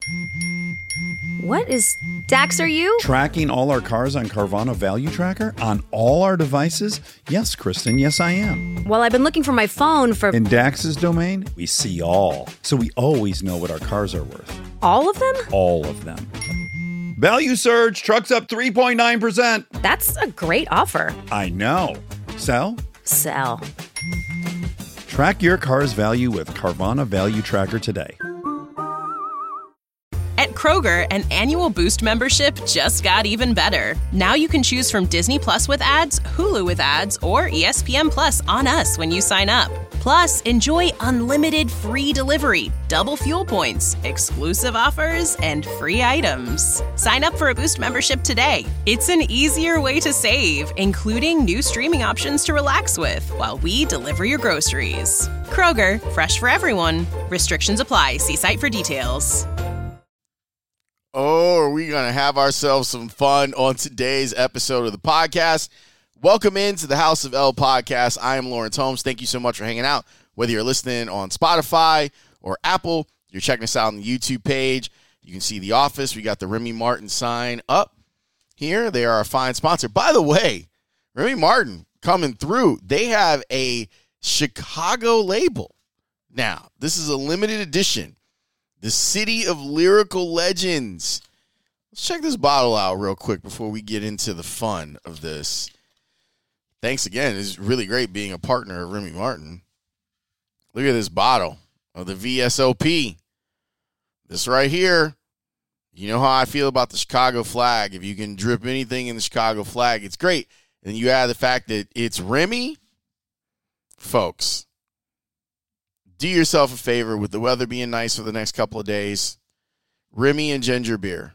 What is... Dax, are you? Tracking all our cars on Carvana Value Tracker on all our devices? Yes, Kristen, yes, I am. Well, I've been looking for my phone for... In Dax's domain, we see all. So we always know what our cars are worth. All of them? All of them. Value surge, trucks up 3.9%. That's a great offer. I know. Sell? Sell. Track your car's value with Carvana Value Tracker today. At Kroger, an annual Boost membership just got even better. Now you can choose from Disney Plus with ads, Hulu with ads, or ESPN Plus on us when you sign up. Plus, enjoy unlimited free delivery, double fuel points, exclusive offers, and free items. Sign up for a Boost membership today. It's an easier way to save, including new streaming options to relax with while we deliver your groceries. Kroger, fresh for everyone. Restrictions apply. See site for details. Oh, are we going to have ourselves some fun on today's episode of the podcast? Welcome into the House of L podcast. I am Lawrence Holmes. Thank you so much for hanging out. Whether you're listening on Spotify or Apple, you're checking us out on the YouTube page. You can see The Office. We got the Remy Martin sign up here. They are a fine sponsor. By the way, Remy Martin coming through. They have a Chicago label. Now, this is a limited edition. The City of Lyrical Legends. Let's check this bottle out real quick before we get into the fun of this. Thanks again. It's really great being a partner of Remy Martin. Look at this bottle of the VSOP. This right here. You know how I feel about the Chicago flag. If you can drip anything in the Chicago flag, it's great. And you add the fact that it's Remy. Folks, do yourself a favor with the weather being nice for the next couple of days. Remy and ginger beer.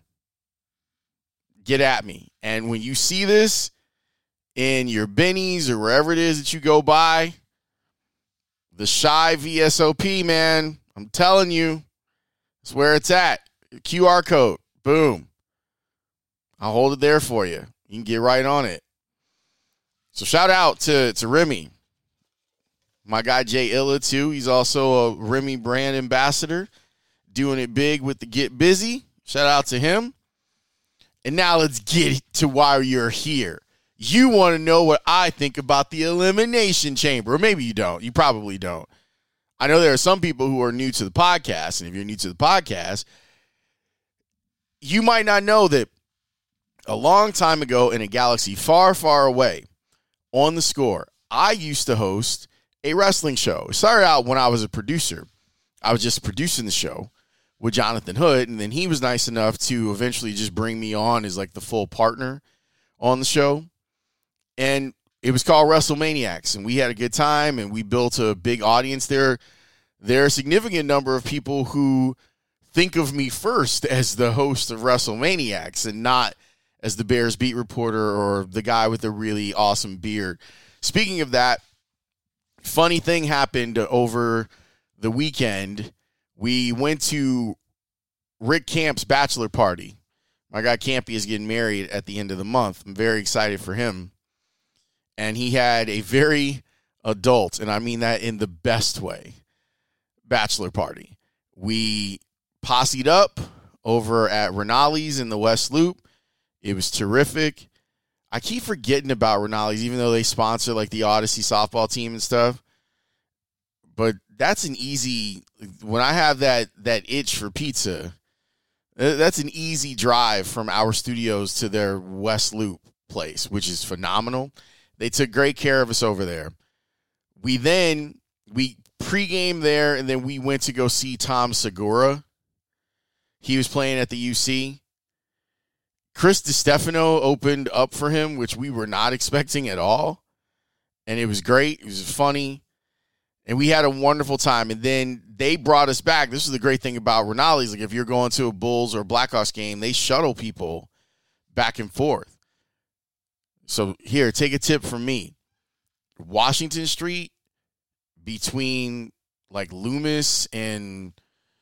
Get at me. And when you see this in your Benny's or wherever it is that you go by, the Shy VSOP, man, I'm telling you, it's where it's at. QR code. Boom. I'll hold it there for you. You can get right on it. So shout out to Remy. My guy Jay Illa, too. He's also a Remy brand ambassador, doing it big with the Get Busy. Shout out to him. And now let's get to why you're here. You want to know what I think about the Elimination Chamber. Or maybe you don't. You probably don't. I know there are some people who are new to the podcast, and if you're new to the podcast, you might not know that a long time ago in a galaxy far, far away, on The Score, I used to host a wrestling show. It started out when I was a producer. I was just producing the show with Jonathan Hood, and then he was nice enough to eventually just bring me on as like the full partner on the show. And it was called WrestleManiacs, and we had a good time, and we built a big audience there. There are a significant number of people who think of me first as the host of WrestleManiacs and not as the Bears beat reporter or the guy with the really awesome beard. Speaking of that, funny thing happened over the weekend. We went to Rick Camp's bachelor party. My guy Campy is getting married at the end of the month. I'm very excited for him. And he had a very adult, and I mean that in the best way, bachelor party. We posseed up over at Renali's in the West Loop. It was terrific. I keep forgetting about Renali's, even though they sponsor like the Odyssey softball team and stuff. But that's an easy, when I have that itch for pizza, that's an easy drive from our studios to their West Loop place, which is phenomenal. They took great care of us over there. We pregame there, and then we went to go see Tom Segura. He was playing at the UC. Chris DiStefano opened up for him, which we were not expecting at all. And it was great. It was funny. And we had a wonderful time. And then they brought us back. This is the great thing about Renali's. Like if you're going to a Bulls or Blackhawks game, they shuttle people back and forth. So here, take a tip from me. Washington Street between like Loomis and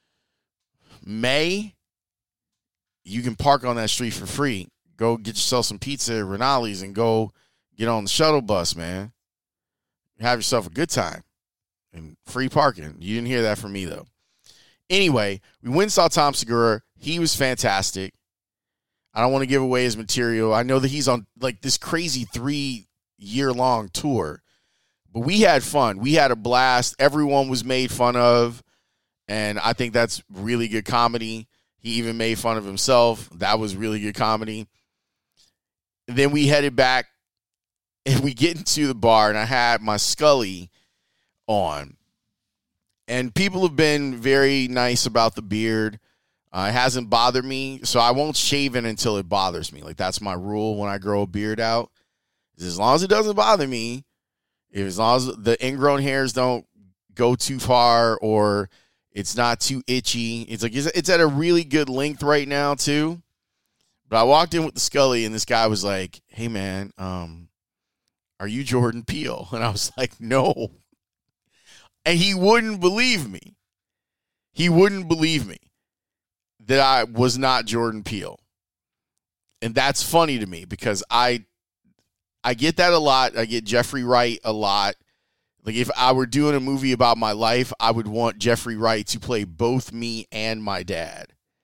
May, you can park on that street for free. Go get yourself some pizza at Renali's and go get on the shuttle bus, man. Have yourself a good time. And free parking. You didn't hear that from me, though. Anyway, we went and saw Tom Segura. He was fantastic. I don't want to give away his material. I know that he's on like this crazy 3-year-long tour, but we had fun. We had a blast. Everyone was made fun of, and I think that's really good comedy. He even made fun of himself. That was really good comedy. Then we headed back, and we get into the bar, and I had my Scully on. And people have been very nice about the beard. It hasn't bothered me, so I won't shave it until it bothers me. Like, that's my rule when I grow a beard out. As long as it doesn't bother me, as long as the ingrown hairs don't go too far or it's not too itchy. It's like it's at a really good length right now, too. But I walked in with the Scully, and this guy was like, hey, man, are you Jordan Peele? And I was like, no. And he wouldn't believe me. He wouldn't believe me that I was not Jordan Peele. And that's funny to me because I get that a lot. I get Jeffrey Wright a lot. Like, if I were doing a movie about my life, I would want Jeffrey Wright to play both me and my dad.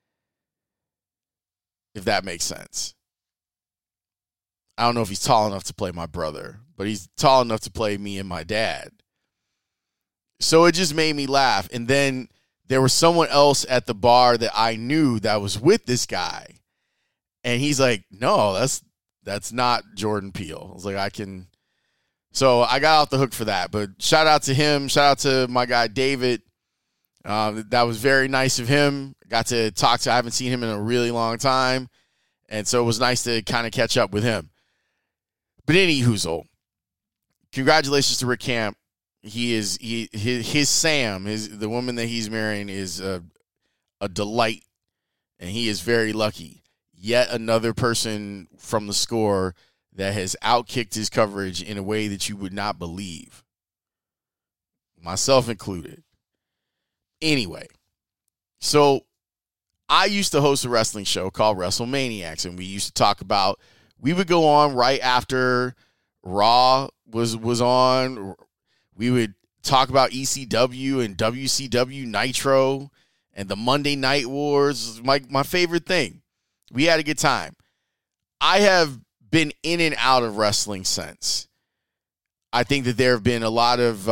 If that makes sense. I don't know if he's tall enough to play my brother, but he's tall enough to play me and my dad. So it just made me laugh. And then there was someone else at the bar that I knew that was with this guy. And he's like, no, that's not Jordan Peele. I was like, So I got off the hook for that. But shout out to him. Shout out to my guy, David. That was very nice of him. Got to talk to, I haven't seen him in a really long time. And so it was nice to kind of catch up with him. But anywho, congratulations to Rick Camp. His Sam, the woman that he's marrying is a delight, and he is very lucky. Yet another person from the score that has outkicked his coverage in a way that you would not believe, myself included. Anyway, so I used to host a wrestling show called WrestleManiacs, and we used to talk about. We would go on right after Raw was on. We would talk about ECW and WCW Nitro and the Monday Night Wars. My favorite thing. We had a good time. I have been in and out of wrestling since. I think that there have been a lot of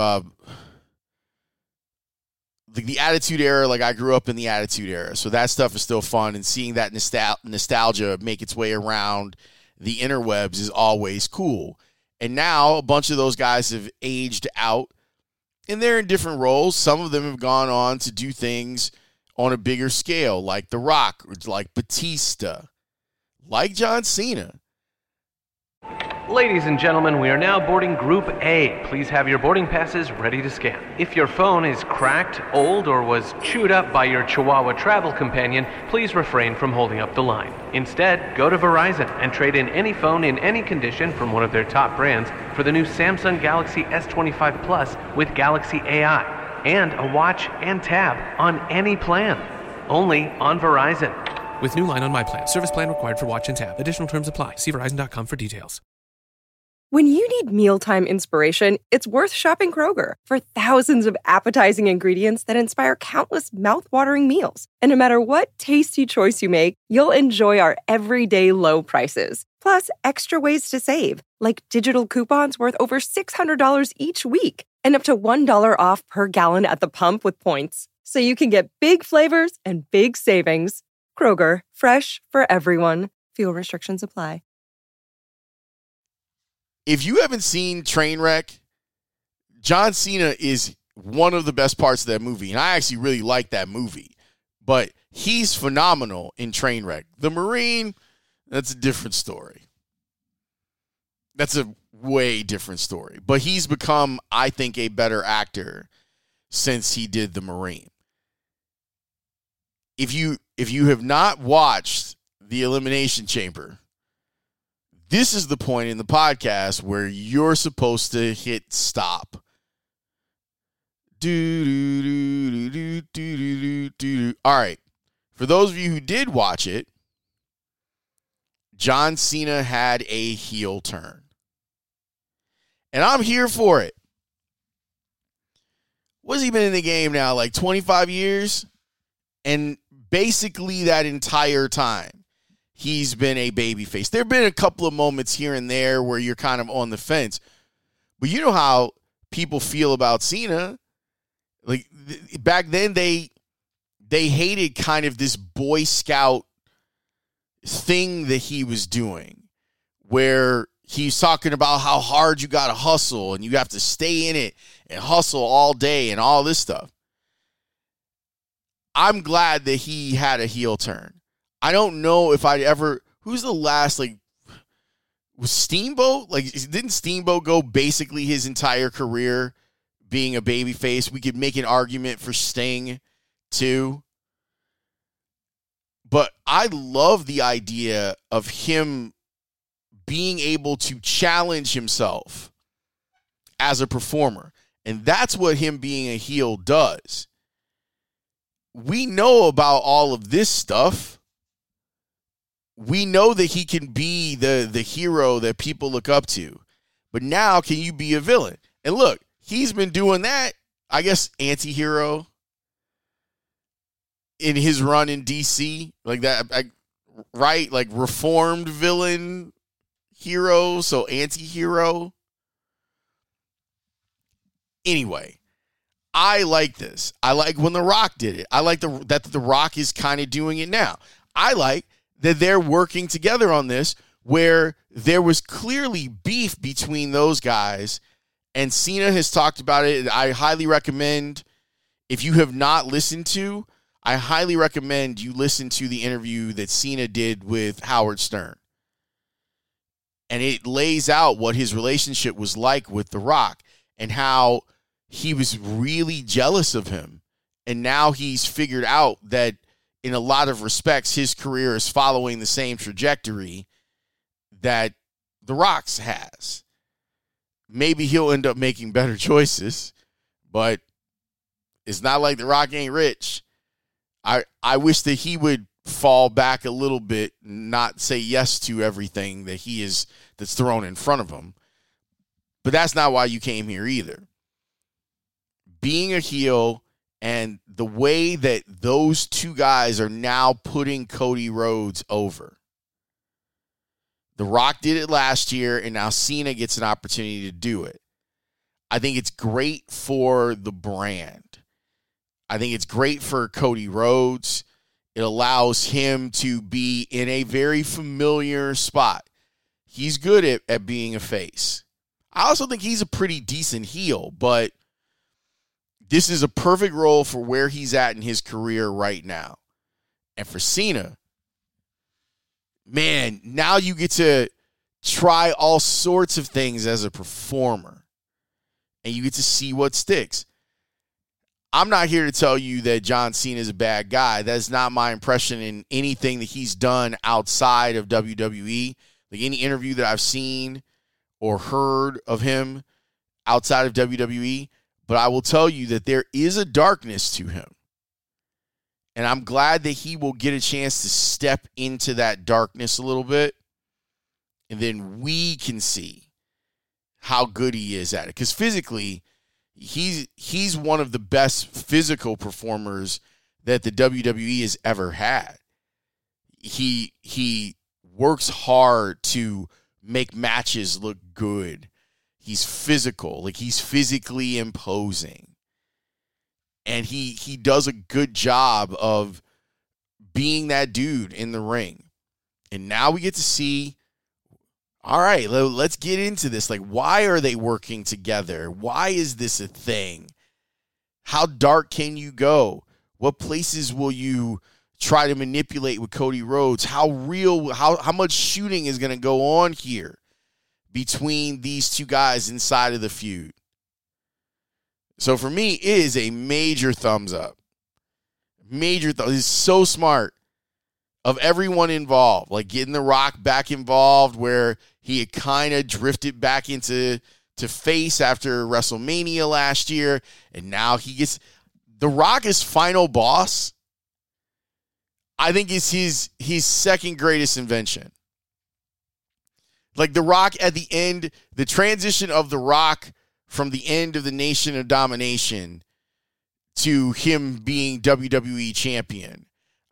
the Attitude Era. Like, I grew up in the Attitude Era, so that stuff is still fun. And seeing that nostalgia make its way around the interwebs is always cool. And now a bunch of those guys have aged out, and they're in different roles. Some of them have gone on to do things on a bigger scale, like The Rock, or like Batista, like John Cena. Ladies and gentlemen, we are now boarding Group A. Please have your boarding passes ready to scan. If your phone is cracked, old, or was chewed up by your Chihuahua travel companion, please refrain from holding up the line. Instead, go to Verizon and trade in any phone in any condition from one of their top brands for the new Samsung Galaxy S25 Plus with Galaxy AI and a watch and tab on any plan. Only on Verizon. With new line on My Plan. Service plan required for watch and tab. Additional terms apply. See Verizon.com for details. When you need mealtime inspiration, it's worth shopping Kroger for thousands of appetizing ingredients that inspire countless mouth-watering meals. And no matter what tasty choice you make, you'll enjoy our everyday low prices. Plus, extra ways to save, like digital coupons worth over $600 each week and up to $1 off per gallon at the pump with points. So you can get big flavors and big savings. Kroger, fresh for everyone. Fuel restrictions apply. If you haven't seen Trainwreck, John Cena is one of the best parts of that movie. And I actually really like that movie. But he's phenomenal in Trainwreck. The Marine, that's a different story. That's a way different story. But he's become, I think, a better actor since he did The Marine. If you have not watched The Elimination Chamber, this is the point in the podcast where you're supposed to hit stop. All right. For those of you who did watch it, John Cena had a heel turn. And I'm here for it. What's he been in the game now? Like 25 years? And basically that entire time, he's been a babyface. There have been a couple of moments here and there where you're kind of on the fence. But you know how people feel about Cena. Like, back then, they hated kind of this Boy Scout thing that he was doing, where he's talking about how hard you got to hustle and you have to stay in it and hustle all day and all this stuff. I'm glad that he had a heel turn. I don't know if I'd ever, who's the last, like, was Steamboat? Like, didn't Steamboat go basically his entire career being a babyface? We could make an argument for Sting too. But I love the idea of him being able to challenge himself as a performer. And that's what him being a heel does. We know about all of this stuff. We know that he can be the hero that people look up to. But now, can you be a villain? And look, he's been doing that, I guess, anti-hero in his run in DC. Like that, right? Like reformed villain, hero, so anti-hero. Anyway, I like this. I like when The Rock did it. I like that The Rock is kind of doing it now. I like that they're working together on this, where there was clearly beef between those guys, and Cena has talked about it. I highly recommend, if you have not listened to, I highly recommend you listen to the interview that Cena did with Howard Stern. And it lays out what his relationship was like with The Rock and how he was really jealous of him. And now he's figured out that in a lot of respects, his career is following the same trajectory that The Rock's has. Maybe he'll end up making better choices, but it's not like The Rock ain't rich. I wish that he would fall back a little bit, not say yes to everything that that's thrown in front of him. But that's not why you came here either. Being a heel and the way that those two guys are now putting Cody Rhodes over. The Rock did it last year, and now Cena gets an opportunity to do it. I think it's great for the brand. I think it's great for Cody Rhodes. It allows him to be in a very familiar spot. He's good at being a face. I also think he's a pretty decent heel, but this is a perfect role for where he's at in his career right now. And for Cena, man, now you get to try all sorts of things as a performer. And you get to see what sticks. I'm not here to tell you that John Cena is a bad guy. That's not my impression in anything that he's done outside of WWE. Like any interview that I've seen or heard of him outside of WWE. But I will tell you that there is a darkness to him. And I'm glad that he will get a chance to step into that darkness a little bit. And then we can see how good he is at it. Because physically, he's one of the best physical performers that the WWE has ever had. He works hard to make matches look good. He's physical, like he's physically imposing. And he does a good job of being that dude in the ring. And now we get to see, all right, let's get into this. Like, why are they working together? Why is this a thing? How dark can you go? What places will you try to manipulate with Cody Rhodes? How much shooting is going to go on here between these two guys inside of the feud? So for me, it is a major thumbs up. It's so smart of everyone involved, like getting The Rock back involved where he had kind of drifted back into face after WrestleMania last year. And now he gets The Rock is final boss. I think it's his second greatest invention. Like The Rock at the end, the transition of The Rock from the end of the Nation of Domination to him being WWE champion.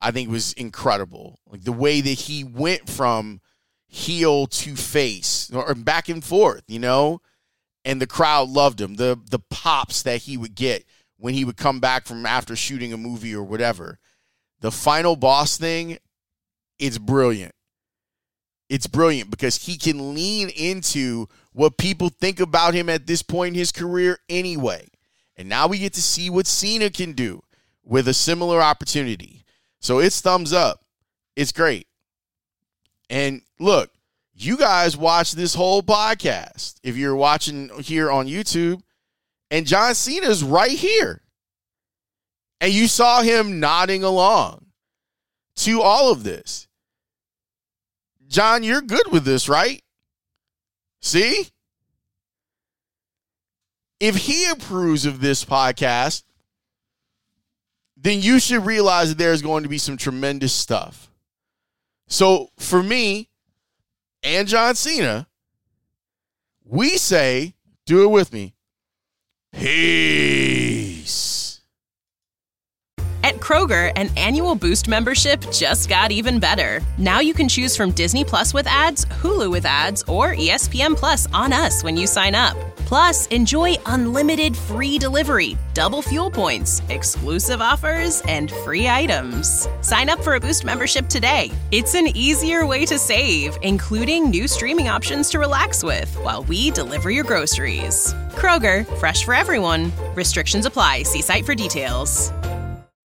I think was incredible. Like the way that he went from heel to face or back and forth, you know, and the crowd loved him. The pops that he would get when he would come back from after shooting a movie or whatever. The final boss thing, it's brilliant. It's brilliant because he can lean into what people think about him at this point in his career anyway. And now we get to see what Cena can do with a similar opportunity. So it's thumbs up. It's great. And look, you guys watch this whole podcast if you're watching here on YouTube, and John Cena's right here. And you saw him nodding along to all of this. John, you're good with this, right? See? If he approves of this podcast, then you should realize that there's going to be some tremendous stuff. So for me and John Cena, we say, do it with me, peace. At Kroger, an annual Boost membership just got even better. Now you can choose from Disney Plus with ads, Hulu with ads, or ESPN Plus on us when you sign up. Plus, enjoy unlimited free delivery, double fuel points, exclusive offers, and free items. Sign up for a Boost membership today. It's an easier way to save, including new streaming options to relax with while we deliver your groceries. Kroger, fresh for everyone. Restrictions apply. See site for details.